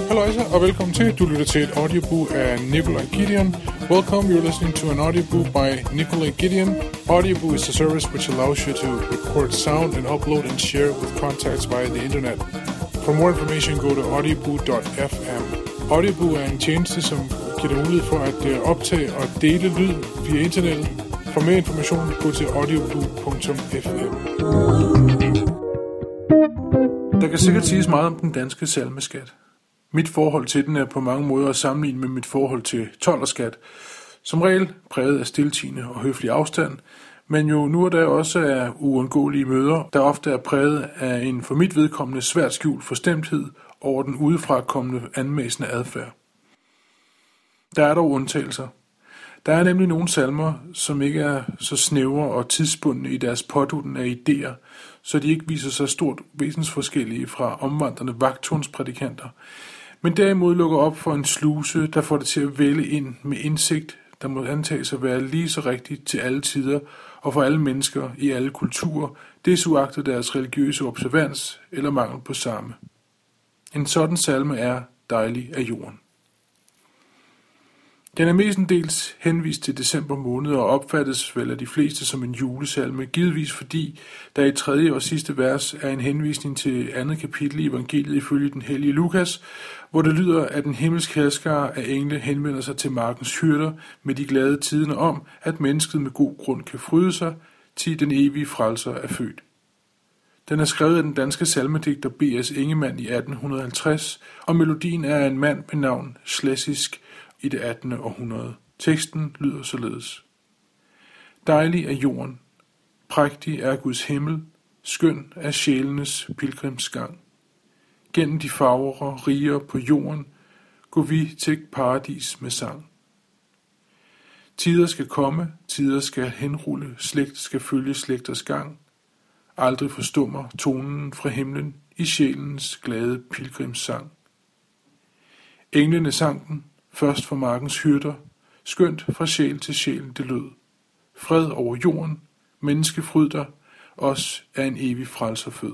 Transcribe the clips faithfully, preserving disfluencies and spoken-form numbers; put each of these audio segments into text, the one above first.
Halløjsa, og velkommen til. Du lytter til et audiobook af Nikolaj Gideon. Welcome, you're listening to an audiobook by Nikolaj Gideon. Audiobook is a service which allows you to record sound and upload and share with contacts via the internet. For more information, go to audiobook dot f m. Audiobook er en tjeneste, som giver dig mulighed for at optage og dele lyd via internettet. For mere information, gå til audiobook punktum f m. Der kan sikkert siges meget om den danske salmeskat. Mit forhold til den er på mange måder at sammenligne med mit forhold til tolderskat. Som regel præget af stiltiende og høflig afstand, men jo nu og da også af uundgåelige møder, der ofte er præget af en for mit vedkommende svært skjult forstemthed over den udefra kommende anmæsende adfærd. Der er dog undtagelser. Der er nemlig nogle salmer, som ikke er så snævre og tidsbundne i deres pådutten af idéer, så de ikke viser sig stort væsensforskellige fra omvandrende vagttårnsprædikanter, men derimod lukker op for en sluse, der får det til at vælge ind med indsigt, der må antages at være lige så rigtigt til alle tider og for alle mennesker i alle kulturer, desuagtet deres religiøse observans eller mangel på samme. En sådan salme er Dejlig er jorden. Den er mestendels henvist til december måned og opfattes vel af de fleste som en julesalme, givetvis fordi der i tredje og sidste vers er en henvisning til andet kapitel i evangeliet ifølge den hellige Lukas, hvor det lyder, at den himmelske herskare af engle henvender sig til markens hyrder med de glade tidende om, at mennesket med god grund kan fryde sig, til den evige frelser er født. Den er skrevet af den danske salmedigter B S Ingemann i atten halvtreds, og melodien er af en mand med navn Slessisk i det attende århundrede. Teksten lyder således. Dejlig er jorden, prægtig er Guds himmel, skøn er sjælenes pilgrimsgang. Gennem de farver riger på jorden, går vi til paradis med sang. Tider skal komme, tider skal henrulle, slægt skal følge slægters gang. Aldrig forstummer tonen fra himlen i sjælens glade pilgrimssang. Englene sang den, først for markens hyrder, skønt fra sjæl til sjæl det lød. Fred over jorden, menneske fryd dig, os er en evig frelser fød.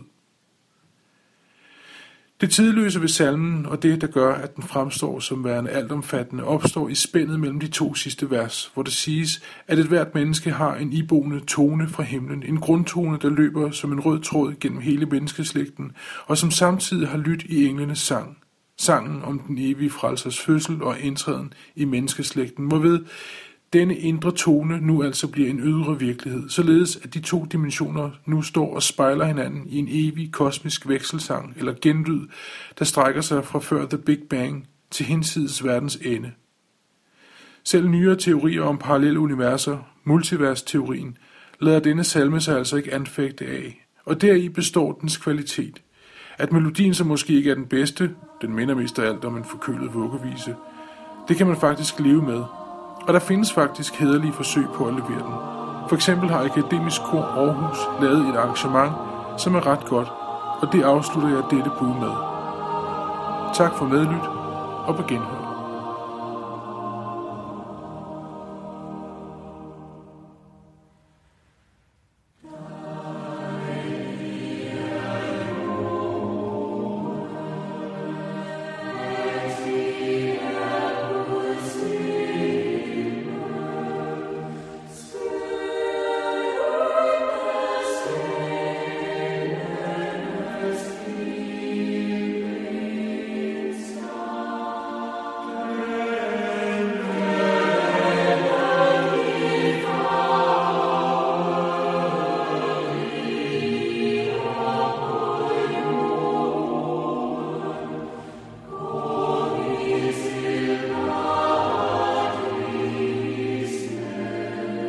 Det tidløse ved salmen og det, der gør, at den fremstår som værende altomfattende, opstår i spændet mellem de to sidste vers, hvor det siges, at et hvert menneske har en iboende tone fra himlen, en grundtone, der løber som en rød tråd gennem hele menneskeslægten, og som samtidig har lydt i englenes sang. Sangen om den evige frelsers fødsel og indtræden i menneskeslægten, hvorved denne indre tone nu altså bliver en ydre virkelighed, således at de to dimensioner nu står og spejler hinanden i en evig kosmisk vekselsang eller genlyd, der strækker sig fra før The Big Bang til hinsides verdens ende. Selv nyere teorier om parallelle universer, multiversteorien, lader denne salme sig altså ikke anfægte af, og deri består dens kvalitet. At melodien så måske ikke er den bedste, den minder mest af alt om en forkølet vuggevise, det kan man faktisk leve med. Og der findes faktisk hæderlige forsøg på at levere den. For eksempel har Akademisk Kor Aarhus lavet et arrangement, som er ret godt, og det afslutter jeg dette bud med. Tak for medlyt, og på genhør.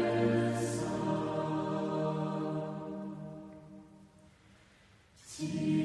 See